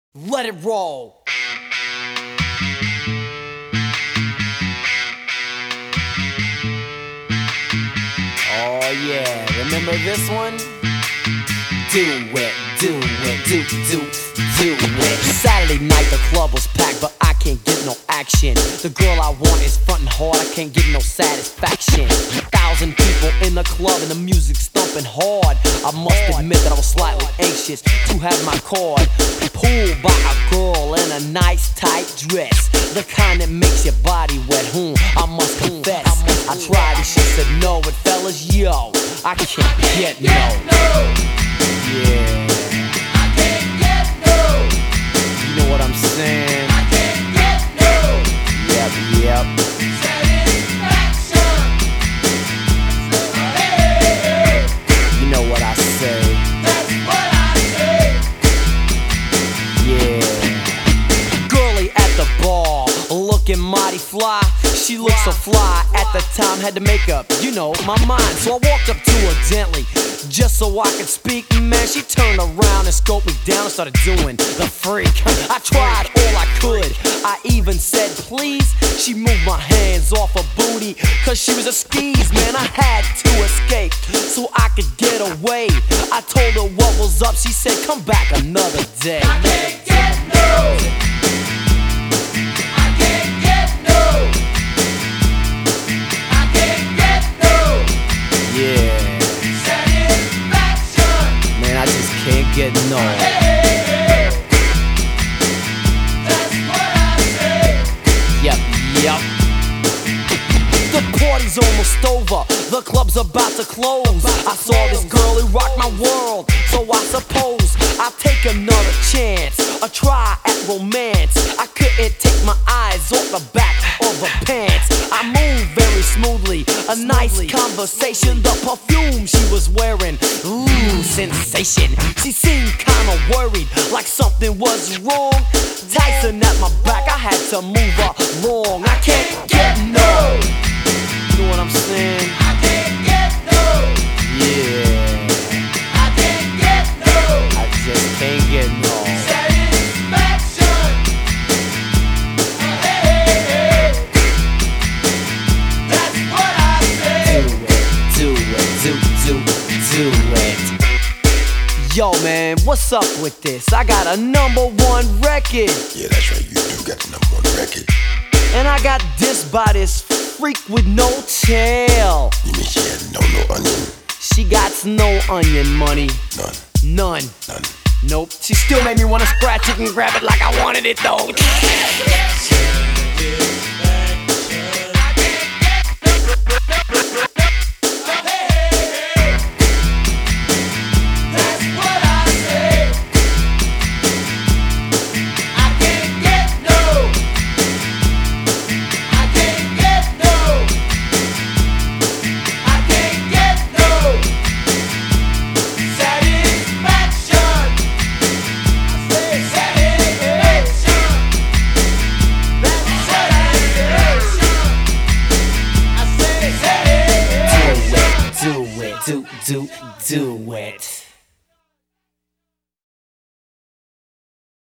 Let it roll. Oh yeah, remember this one? Do it, do it, do it. Saturday night the club was packed, but I can't get no action. The girl I want is frontin' hard, I can't get no satisfaction. 1,000 people in the club and the music's thumping hard. I must admit that I was slightly anxious to have my card pulled by a girl in a nice tight dress, the kind that makes your body wet. I must confess, I tried and she said no, but fellas, yo, I can't get no. Yeah, I can't get no. you know what I'm saying? I can't get no. Yep. Satisfaction. Hey, You know what I say? that's what I say. Yeah. Girlie at the bar, looking mighty fly. She looked so fly at the time, had to make up, my mind. So I walked up to her gently, just so I could speak. Man, she turned around and scoped me down and started doing the freak. I tried all I could, I even said please. She moved my hands off her booty, cause she was a skis. Man, I had to escape so I could get away. I told her what was up, she said come back another day. I can't get no. I can't get no. I can't get no. Yeah, Satisfaction. man, I just can't get no. Hey, that's what I say. Yep. The party's almost over, the club's about to close. I saw this girl who rocked my world, so I suppose I'll take another chance, a try at romance. I couldn't take my eyes off the back of her pants. I moved very smoothly, a nice conversation. The perfume she was wearing, ooh, sensation. She seemed kinda worried, like something was wrong. Tyson at my back, I had to move her along. I can't get no. You know what I'm saying? I can't get no. Yeah, I can't get no. I just can't get no. Satisfaction. Hey, that's what I say. Do it. Yo, man, what's up with this? I got a #1 record, Yeah, that's right. You do got the #1 record. and I got dissed by this freak with no tail. You mean she had no onion? She got no onion money, None. none. Nope, she still made me wanna scratch it and grab it like I wanted it though. That's what I say. I can't get no. I can't get no. I can't get no. Satisfaction. I say satisfaction. That's satisfaction. I say satisfaction. Do it.